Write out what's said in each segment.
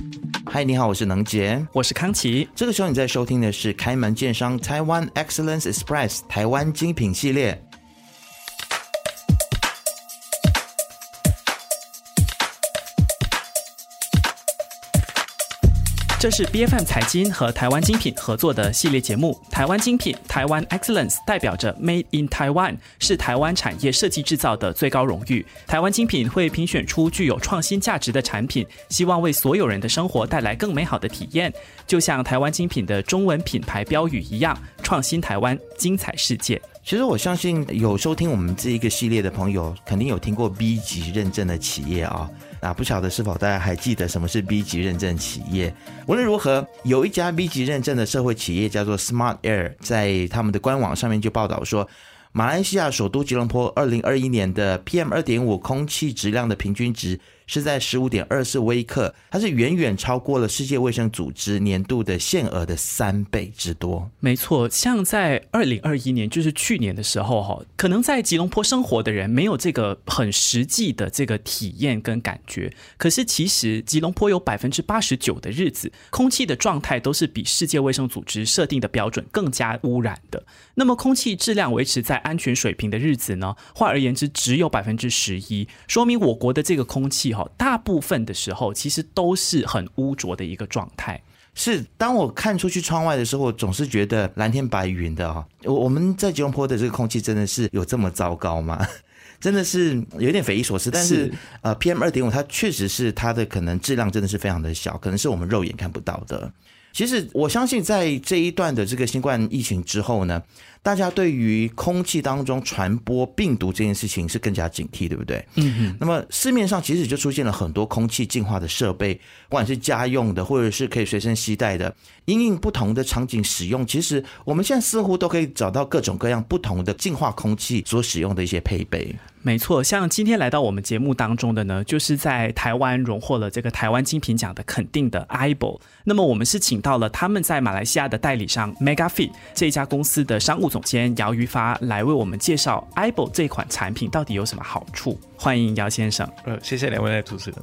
嗨，你好，我是能杰， 我是康琪。 这个时候你在收听的是开门见山台湾 Excellence Express 台湾精品系列。 这是 BFM 财经和台湾精品合作的系列节目。台湾精品台湾 Excellence 代表着 Made in Taiwan， 是台湾产业设计制造的最高荣誉。台湾精品会评选出具有创新价值的产品，希望为所有人的生活带来更美好的体验。就像台湾精品的中文品牌标语一样，创新台湾，精彩世界。 其实我相信有收听我们这一个系列的朋友肯定有听过 B 级认证的企业啊。不晓得是否大家还记得什么是 B 级认证企业。无论如何，有一家 B 级认证的社会企业叫做 Smart Air， 在他们的官网上面就报道说，马来西亚首都吉隆坡2021年的 PM2.5 空气质量的平均值是在 15.24 微克，它是远远超过了世界卫生组织年度的限额的3倍之多。 没错，像在2021年就是去年的时候，可能在吉隆坡生活的人没有这个很实际的这个体验跟感觉，可是其实吉隆坡有 89% 的日子空气的状态都是比世界卫生组织设定的标准更加污染的。那么空气质量维持在安全水平的日子呢，换而言之只有 11%， 说明我国的这个空气大部分的时候其实都是很污浊的一个状态。 是，当我看出去窗外的时候，我总是觉得蓝天白云的我们在吉隆坡的这个空气真的是有这么糟糕吗？真的是有点匪夷所思。但是PM2.5 它确实是它的可能质量真的是非常的小，可能是我们肉眼看不到的。其实我相信在这一段的这个新冠疫情之后呢，大家对于空气当中传播病毒这件事情是更加警惕，对不对？那么市面上其实就出现了很多空气净化的设备，不管是家用的或者是可以随身携带的，因应不同的场景使用，其实我们现在似乎都可以找到各种各样不同的净化空气所使用的一些配备。 没错，像今天来到我们节目当中的呢，就是在台湾荣获了这个台湾精品奖的肯定的 IBO。 那么我们是请到了他们在马来西亚的代理商 Megafit 这家公司的商务总监姚瑜发来为我们介绍 IBO 这款产品到底有什么好处。欢迎姚先生。 谢谢两位主持人。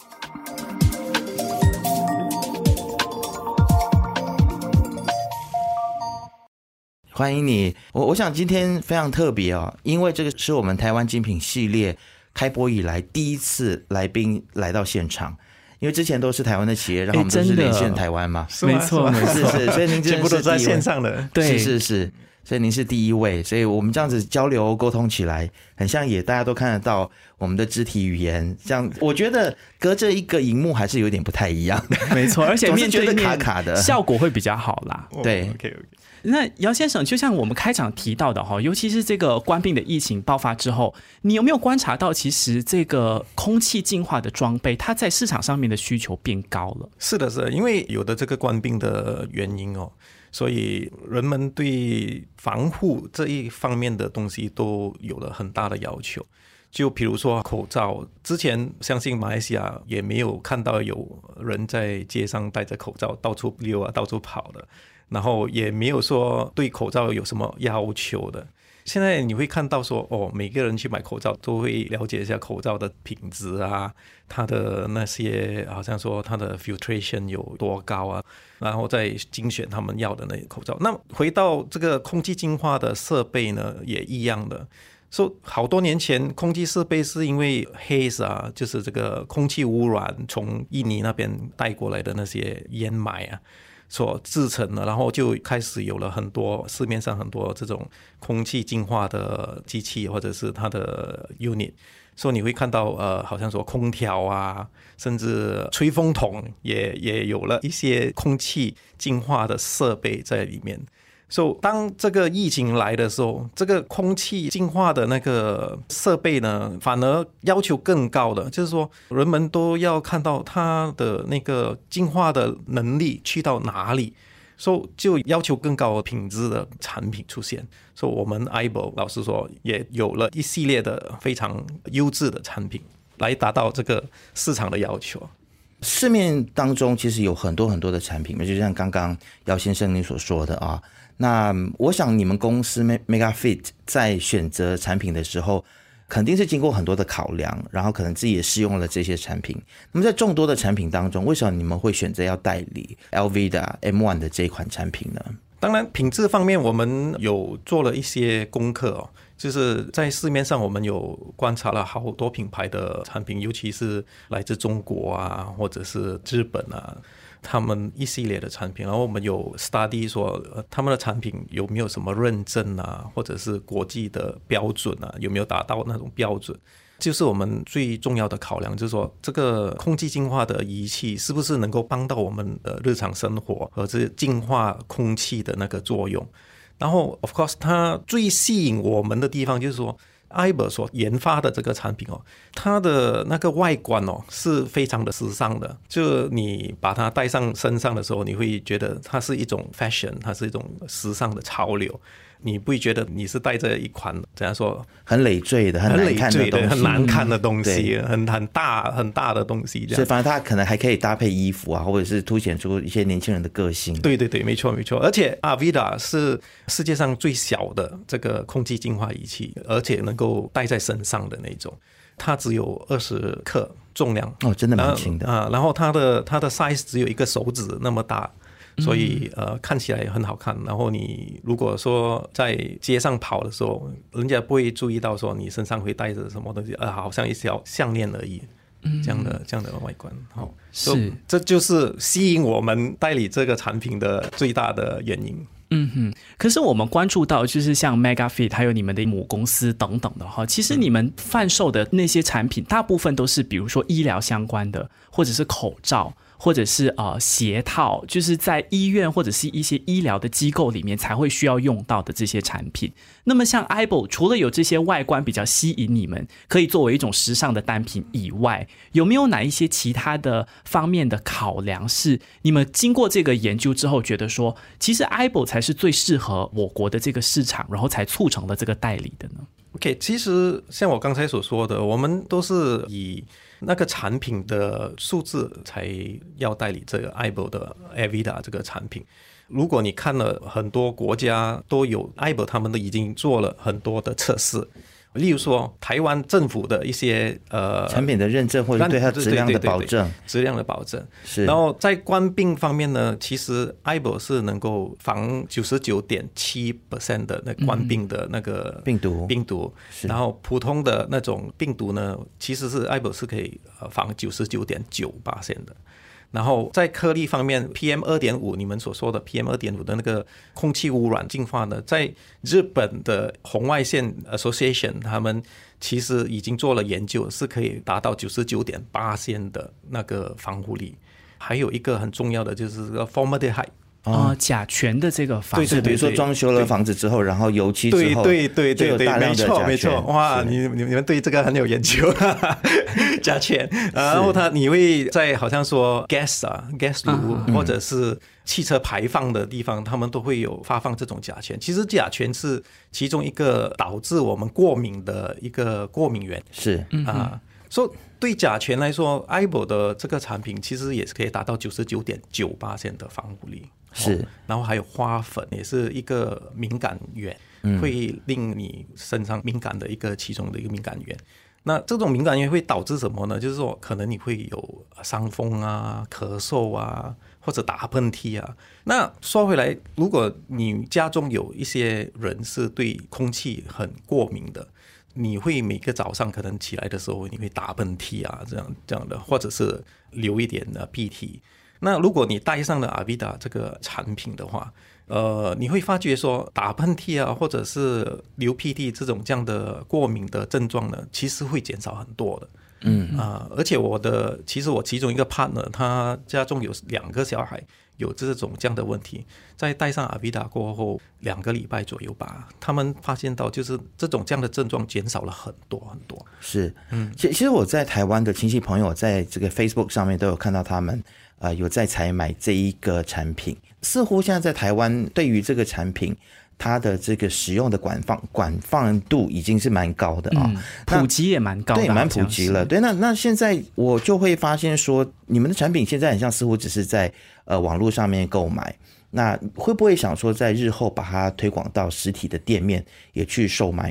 欢迎你。我想今天非常特别因为这个是我们台湾精品系列开播以来第一次来宾来到现场，因为之前都是台湾的企业，然后我们都是连线台湾嘛。 没错， 是，所以您真的是全部都在线上的。 对，是，所以您是第一位，所以我们这样子交流沟通起来，很像也大家都看得到我们的肢体语言，这样我觉得隔着一个荧幕还是有点不太一样。 没错，而且面对面卡卡的效果会比较好啦。 对 ，OK。 那姚先生，就像我们开场提到的尤其是这个冠病的疫情爆发之后，你有没有观察到其实这个空气净化的装备它在市场上面的需求变高了？ 是的，因为有的这个冠病的原因所以人们对防护这一方面的东西都有了很大的要求。就比如说口罩，之前相信马来西亚也没有看到有人在街上戴着口罩到处溜到处跑的，然后也没有说对口罩有什么要求的。现在你会看到说每个人去买口罩都会了解一下口罩的品质啊，它的那些好像说它的 filtration 有多高啊，然后再精选他们要的那些口罩。那回到这个空气净化的设备呢，也一样的。好多年前空气设备是因为 haze 啊，就是这个空气污染从印尼那边带过来的那些烟霾啊所制成的，然后就开始有了很多市面上很多这种空气净化的机器或者是它的 unit， 所以你会看到好像说空调啊，甚至吹风筒也有了一些空气净化的设备在里面。当这个疫情来的时候，这个空气净化的那个设备呢，反而要求更高的，就是说人们都要看到它的那个净化的能力去到哪里，就要求更高的品质的产品出现。我们 IBO 老实说也有了一系列的非常优质的产品来达到这个市场的要求。 市面当中其实有很多很多的产品，就像刚刚姚先生您所说的啊。那我想你们公司 Megafit 在选择产品的时候， 肯定是经过很多的考量，然后可能自己也试用了这些产品。那么在众多的产品当中，为什么你们会选择要代理 LV 的 M1 的这一款产品呢？ 当然品质方面我们有做了一些功课哦，就是在市面上我们有观察了好多品牌的产品，尤其是来自中国啊或者是日本啊，他们一系列的产品，然后我们有 study 说他们的产品有没有什么认证啊，或者是国际的标准啊，有没有达到那种标准。就是我们最重要的考量，就是说这个空气净化的仪器是不是能够帮到我们的日常生活和这净化空气的那个作用。然后 of course 它最吸引我们的地方就是说Iber 所研发的这个产品它的那个外观是非常的时尚的，就你把它戴上身上的时候，你会觉得它是一种 fashion， 它是一种时尚的潮流，你不会觉得你是带着一款怎样说很累赘的、很难看的东西、 很难看的东西、很大的东西这样。 所以反正它可能还可以搭配衣服啊，或者是凸显出一些年轻人的个性。 对对对，没错没错。而且 Avida 是世界上最小的这个空气净化仪器，而且能够戴在身上的那种。它只有20克重量真的蛮轻的然后它的 size 只有一个手指那么大。所以看起来很好看，然后你如果说在街上跑的时候，人家不会注意到说你身上会带着什么东西，好像一条项链而已，这样的外观。 是， 这就是吸引我们代理这个产品的最大的原因。 可是我们关注到就是像 MegaFit 还有你们的母公司等等的其实你们贩售的那些产品大部分都是比如说医疗相关的，或者是口罩，或者是鞋套，就是在医院或者是一些医疗的机构里面才会需要用到的这些产品。那么像 Aibo 除了有这些外观比较吸引你们，可以作为一种时尚的单品以外，有没有哪一些其他的方面的考量是你们经过这个研究之后觉得说其实 Aibo 才是最适合我国的这个市场，然后才促成了这个代理的呢？ OK， 其实像我刚才所说的，我们都是以那个产品的数字才要代理这个 Aibo 的 Avida 这个产品。如果你看了很多国家都有 Aibo， 他们都已经做了很多的测试，例如说台湾政府的一些产品的认证，或者对它质量的保证， 质量的保证是。 然后在冠病方面呢，其实 Aibo 是能够防 99.7% 的那冠病的那个病毒，然后普通的那种病毒呢，其实是 Aibo 是可以防 99.9% 的。然后在颗粒方面 PM2.5 你们所说的 PM2.5 的那个空气污染净化呢，在日本的红外线 Association 他们其实已经做了研究，是可以达到 99.8% 的那个防护力。还有一个很重要的就是 formaldehyde 甲醛的这个防治， 对，比如说装修了房子之后，然后油漆之后，对，就有大量的甲醛。 没错，哇，你们对这个很有研究，甲醛。然后你会在好像说 gas 炉或者是汽车排放的地方，他们都会有发放这种甲醛。其实甲醛是其中一个导致我们过敏的一个过敏源， 是所以对甲醛来说 Aibo 的这个产品其实也是可以达到 99.9% 的防护力。 是， 然后还有花粉也是一个敏感源，会令你身上敏感的其中的一个敏感源。那这种敏感源会导致什么呢？就是说可能你会有伤风啊、咳嗽啊，或者打喷嚏啊。那说回来，如果你家中有一些人是对空气很过敏的，你会每个早上可能起来的时候你会打喷嚏啊，这样的，或者是流一点的鼻涕。那如果你带上了 Avida 这个产品的话，你会发觉说打喷嚏啊，或者是流鼻涕这样的过敏的症状呢，其实会减少很多的。而且其实我其中一个 partner 他家中有2个小孩有这样的问题，在戴上 Avida 过后2个礼拜左右吧，他们发现到就是这样的症状减少了很多很多。 是，其实我在台湾的亲戚朋友在这个 Facebook 上面都有看到他们有在采买这一个产品，似乎现在在台湾对于这个产品它的这个使用的广泛度已经是蛮高的普及也蛮高的， 对，蛮普及了。对，那现在我就会发现说，你们的产品现在很像似乎只是在网络上面购买，那会不会想说在日后把它推广到实体的店面也去售卖呢？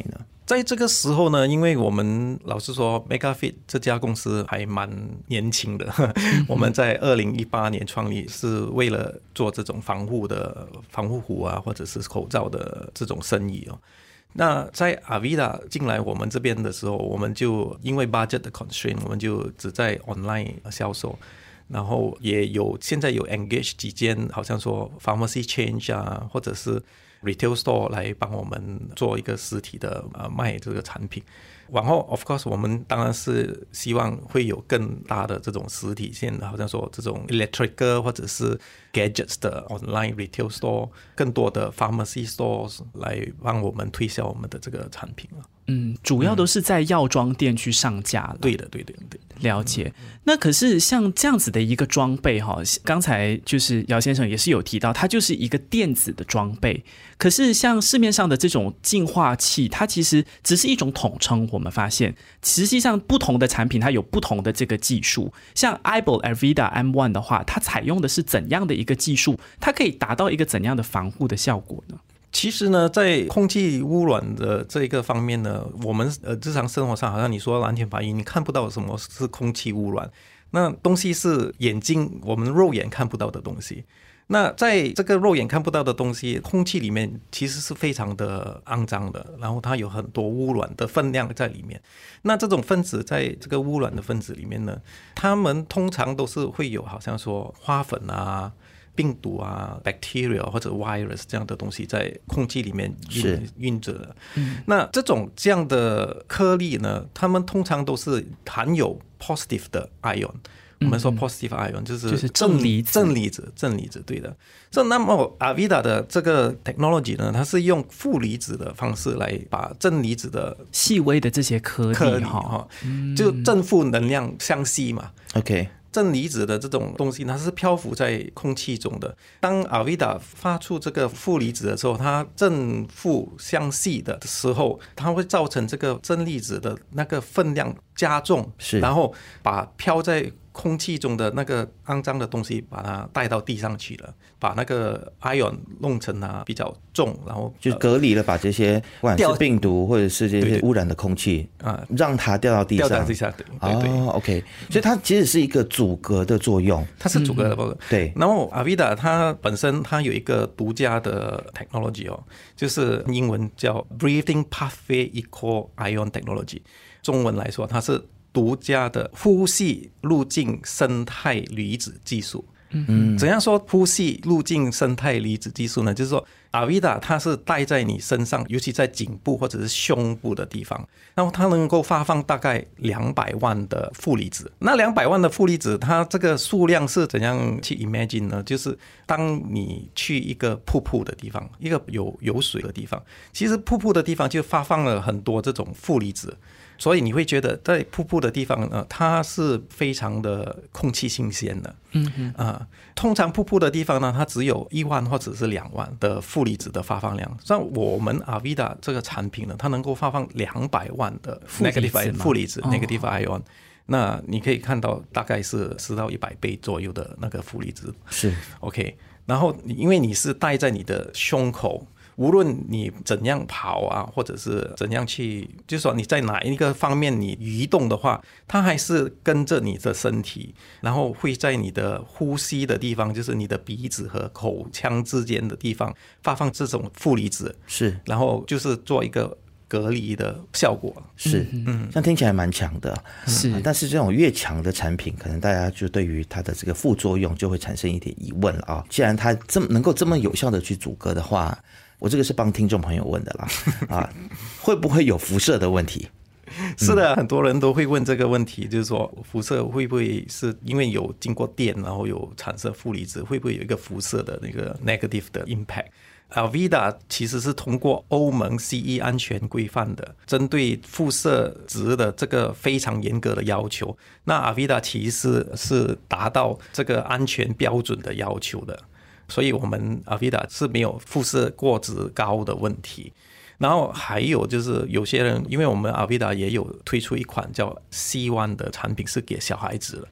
在这个时候呢，因为我们老实说 MegaFit 这家公司还蛮年轻的，我们在2018年创立，是为了做这种防护服啊，或者是口罩的这种生意哦。那在 Avida 进来我们这边的时候，我们就因为 budget 的 constraint， 我们就只在 online 销售，然后现在有 engage 几间好像说 pharmacy change 啊，或者是retail store 来帮我们做一个实体的卖这个产品。然后 of course 我们当然是希望会有更大的这种实体线，好像说这种 electrical 或者是 gadgets 的 online retail store， 更多的 pharmacy stores 来帮我们推销我们的这个产品了。 主要都是在药妆店去上架了。 对的。 了解。那可是像这样子的一个装备哈，刚才就是姚先生也是有提到，它就是一个电子的装备。可是像市面上的这种净化器，它其实只是一种统称。我们发现，实际上不同的产品它有不同的这个技术。像 Eyeball Avida M1 的话，它采用的是怎样的一个技术？它可以达到一个怎样的防护的效果呢？ 其实呢，在空气污染的这个方面呢，我们日常生活上好像你说蓝天白云，你看不到什么是空气污染，那东西是眼睛我们肉眼看不到的东西。那在这个肉眼看不到的东西，空气里面其实是非常的肮脏的，然后它有很多污染的分量在里面。那这种分子在这个污染的分子里面呢，它们通常都是会有好像说花粉啊、病毒啊 bacteria 或者 virus 这样的东西在空气里面运着的。那这样的颗粒呢，它们通常都是含有 positive 的 ion。我们说 positive ion 就是正离子，对的。那么 Avida 的这个 technology 呢，它是用负离子的方式来把正离子的细微的这些颗粒就正负能量相吸嘛。 OK。 正离子的这种东西它是漂浮在空气中的，当 Avida 发出这个负离子的时候，它正负相吸的时候，它会造成这个正离子的那个分量加重，然后把飘在空气中的那个肮脏的东西把它带到地上去了，把那个 ion 弄成它比较重，然后就隔离了，把这些不管是病毒或者是这些污染的空气让它掉到地上。对。OK， 所以它其实是一个阻隔的作用， 它是阻隔的。 对。 然后 Avida 它本身它有一个独家的 technology 就是英文叫 Breathing Pathway Eco Ion Technology， 中文来说它是独家的呼吸路径生态离子技术。怎样说呼吸路径生态离子技术呢？就是说 Avida 它是戴在你身上，尤其在颈部或者是胸部的地方，然后它能够发放大概200万的负离子。那200万的负离子，它这个数量是怎样去 imagine 呢？就是当你去一个瀑布的地方，一个有水的地方，其实瀑布的地方就发放了很多这种负离子。所以你会觉得在瀑布的地方它是非常的空气新鲜的。通常瀑布的地方呢，它只有1万或者是2万的负离子的发放量。像我们 Avida 这个产品呢，它能够发放200万的 negative 负离子 negative ion。那你可以看到大概是10到100倍左右的那个负离子。 是 OK。然后因为你是戴在你的胸口，无论你怎样跑啊，或者是怎样去，就是说你在哪一个方面你移动的话，它还是跟着你的身体，然后会在你的呼吸的地方，就是你的鼻子和口腔之间的地方发放这种负离子， 是， 然后就是做一个隔离的效果。 是，这样听起来蛮强的。 是， 但是这种越强的产品，可能大家就对于它的这个副作用就会产生一点疑问了啊。既然它能够这么有效的去阻隔的话，我这个是帮听众朋友问的啦，会不会有辐射的问题？ 是的，很多人都会问这个问题，就是说辐射会不会是因为有经过电，然后有产生负离子，会不会有一个辐射的那个 negative 的 impact？Avida 其实是通过欧盟 CE 安全规范的，针对辐射值的这个非常严格的要求。那 Avida 其实是达到这个安全标准的要求的，所以我们 Avida 是没有辐射过值高的问题。然后还有就是有些人，因为我们 Avida 也有推出一款叫 C1 的产品，是给小孩子的。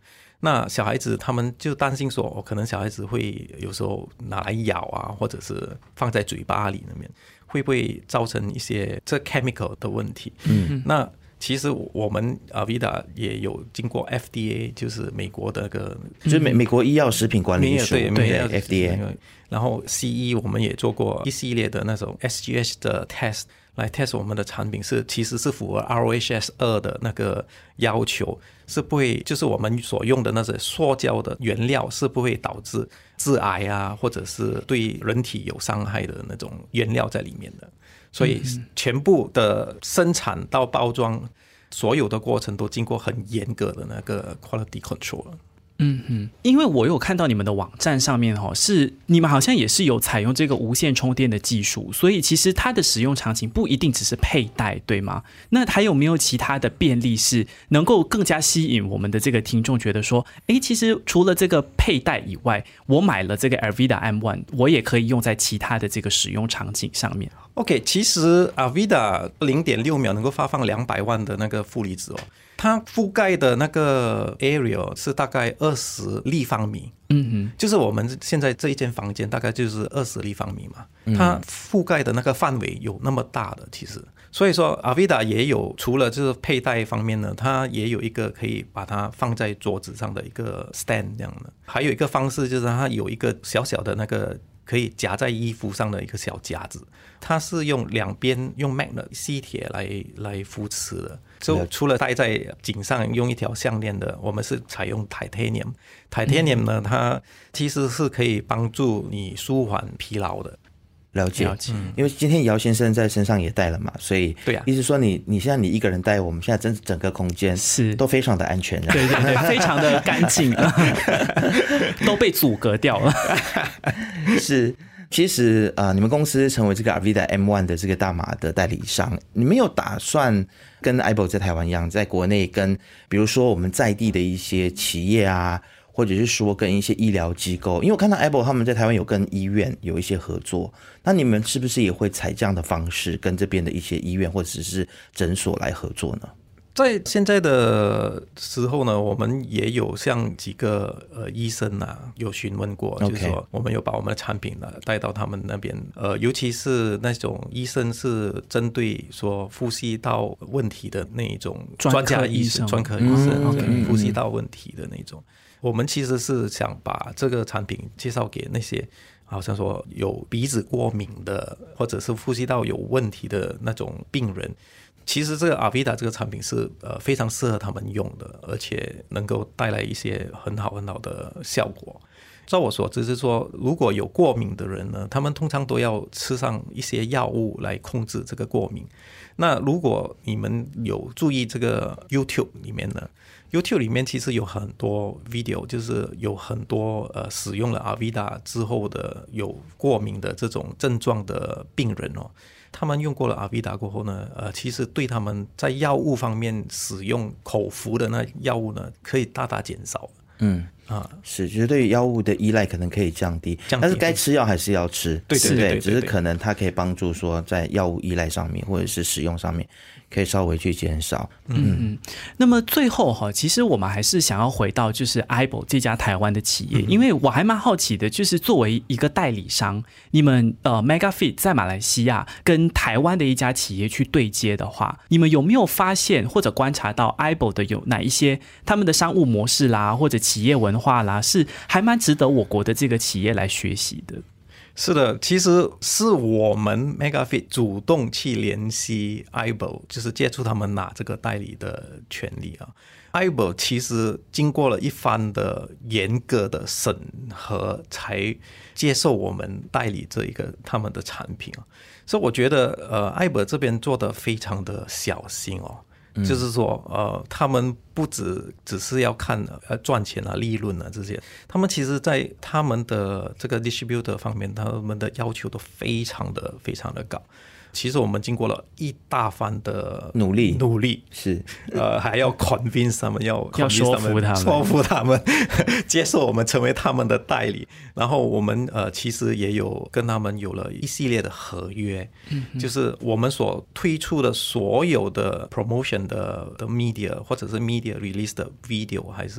那小孩子他们就担心说，可能小孩子会有时候拿来咬啊，或者是放在嘴巴里面，会不会造成一些这 chemical 的问题？那其实我们Avida 也有经过 FDA， 就是美国的就是美国医药食品管理署， 对 FDA。 然后 CE 我们也做过一系列的那种 SGS 的 test 来 test 我们的产品其实是符合 ROHS 2的那个要求，是不会就是我们所用的那些塑胶的原料是不会导致致癌啊，或者是对人体有伤害的那种原料在里面的。所以全部的生产到包装，所有的过程都经过很严格的那个 quality control。 因为我有看到你们的网站上面是你们好像也是有采用这个无线充电的技术，所以其实它的使用场景不一定只是佩戴，对吗？那还有没有其他的便利是能够更加吸引我们的这个听众觉得说，其实除了这个佩戴以外，我买了这个 Avida M1 我也可以用在其他的这个使用场景上面。 OK， 其实 Avida 0.6 秒能够发放200万的那个负离子它覆盖的那个 area 是大概20立方米，就是我们现在这一间房间大概就是20立方米嘛，它覆盖的那个范围有那么大的，其实，所以说 Avida 也有除了就是佩戴方面呢，它也有一个可以把它放在桌子上的一个 stand 这样的，还有一个方式就是它有一个小小的那个可以夹在衣服上的一个小夹子，它是用两边用 magnet 吸铁来扶持的。就除了戴在颈上用一条项链的，我们是采用 titanium。titanium 呢，它其实是可以帮助你舒缓疲劳的。 了解，因为今天姚先生在身上也戴了嘛，所以对啊， 意思说你现在你一个人戴，我们现在整个空间是都非常的安全， 对对对，非常的干净，都被阻隔掉了。 是。其实你们公司成为这个 Avida M1 的这个大马的代理商，你们有打算跟 AIBO 在台湾一样，在国内跟比如说我们在地的一些企业啊，或者是说跟一些医疗机构，因为我看到 AIBO 他们在台湾有跟医院有一些合作，那你们是不是也会采这样的方式跟这边的一些医院或者是诊所来合作呢？ 在现在的时候呢，我们也有向几个医生啊有询问过，就是说我们有把我们的产品呢带到他们那边，尤其是那种医生是针对说呼吸道问题的那一种专家医生、专科医生，呼吸道问题的那种，我们其实是想把这个产品介绍给那些好像说有鼻子过敏的，或者是呼吸道有问题的那种病人。其实这个 Avida 这个产品是非常适合他们用的，而且能够带来一些很好的效果。照我所知是说，如果有过敏的人呢，他们通常都要吃上一些药物来控制这个过敏。那如果你们有注意这个 YouTube 里面呢， YouTube 里面其实有很多 video， 就是有很多使用了 Avida 之后的有过敏的这种症状的病人他们用过了 Avida 过后呢，其实对他们在药物方面使用口服的那药物呢，可以大大减少。 是，就是对于药物的依赖可能可以降低，但是该吃药还是要吃， 对， 只是可能它可以帮助说在药物依赖上面或者是使用上面可以稍微去减少。 那么最后其实我们还是想要回到就是 AIBO 这家台湾的企业，因为我还蛮好奇的，就是作为一个代理商，你们MegaFit 在马来西亚跟台湾的一家企业去对接的话，你们有没有发现或者观察到 AIBO 的有哪一些他们的商务模式啦，或者企业文化啦，是还蛮值得我国的这个企业来学习的？ 是的，其实是我们 MegaFit 主动去联系 AIBO， 就是接触他们拿这个代理的权利AIBO 其实经过了一番的严格的审核，才接受我们代理这一个他们的产品所以我觉得AIBO 这边做得非常的小心就是说他们不只是要看赚钱利润这些，他们其实在他们的这个 distributor 方面，他们的要求都非常的高。其实我们经过了一大番的努力是还要 convince 他们，要说服他们接受我们成为他们的代理。然后我们其实也有跟他们有了一系列的合约，就是我们所推出的所有的 promotion 的 media 或者是 media release 的 video， 还是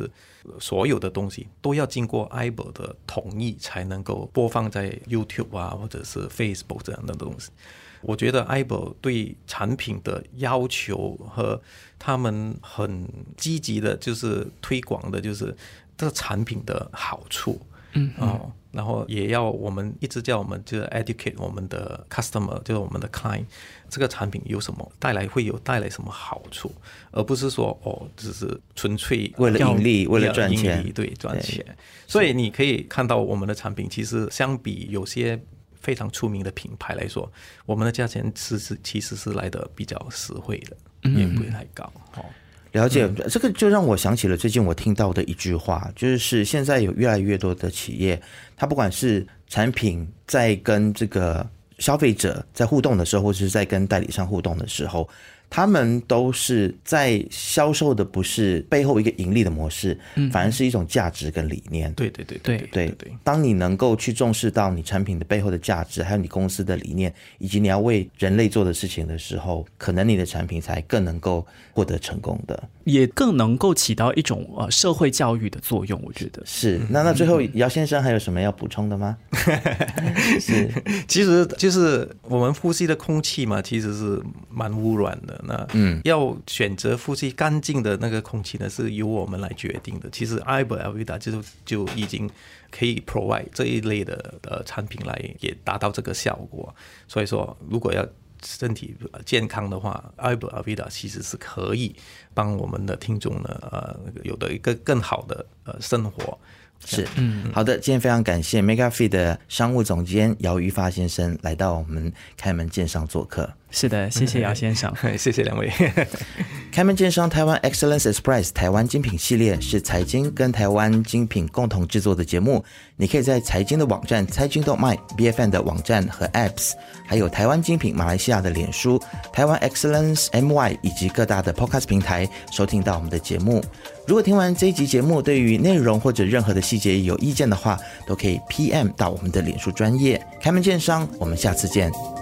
所有的东西都要经过 AIBA 的同意才能够播放在 YouTube 啊或者是 Facebook 这样的东西。我觉得 AIBA 对产品的要求和他们很积极的就是推广的就是这个产品的好处，然后也要我们一直叫我们就是 educate 我们的 customer 就是我们的 client 这个产品有什么会有带来什么好处，而不是说只是纯粹为了盈利为了赚钱， 对，赚钱。所以你可以看到我们的产品其实相比有些非常出名的品牌来说，我们的价钱其实是来的比较实惠的，也不会太高。 了解，这个就让我想起了最近我听到的一句话，就是现在有越来越多的企业，它不管是产品在跟这个消费者在互动的时候，或者是在跟代理商互动的时候，他们都是在销售的不是背后一个盈利的模式，反而是一种价值跟理念。 对， 当你能够去重视到你产品的背后的价值，还有你公司的理念，以及你要为人类做的事情的时候，可能你的产品才更能够获得成功的， 也更能够起到一种社会教育的作用。我觉得是。那最后姚先生还有什么要补充的吗？ 是，其实就是我们呼吸的空气嘛，其实是蛮污染的。那要选择呼吸干净的那个空气呢，是由我们来决定的。其实 AIBA Avida 就已经可以 provide 这一类的产品来也达到这个效果。所以说，如果要身体健康的话 ，AIBA Avida 其实是可以帮我们的听众呢，有的一个更好的生活。 是，好的，今天非常感谢 MegaFit 的商务总监姚瑜发先生来到我们开门见山做客。 是的，谢谢姚先生， 谢谢两位。 开门见山台湾 Excellence Express 台湾精品系列是财经跟台湾精品共同制作的节目，你可以在财经的网站财经卖 BFN 的网站和 Apps， 还有台湾精品马来西亚的脸书台湾 Excellence MY 以及各大的 Podcast 平台收听到我们的节目。如果听完这一集节目对于内容或者任何的细节有意见的话，都可以 PM 到我们的脸书专页开门见山，我们下次见。